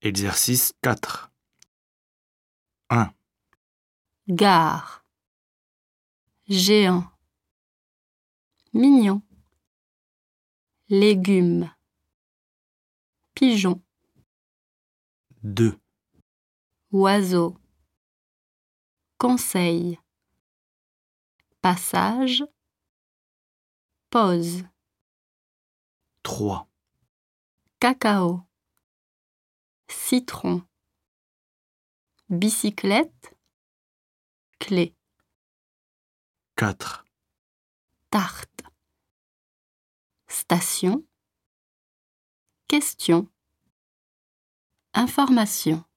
Exercice 4. 1, Gare. Géant. Mignon. Légumes. Pigeon. 2, Oiseau. Conseil. Passage. Pause. 3, Cacao. Citron. Bicyclette. Clé. 4, Tarte. Station. Question. Information.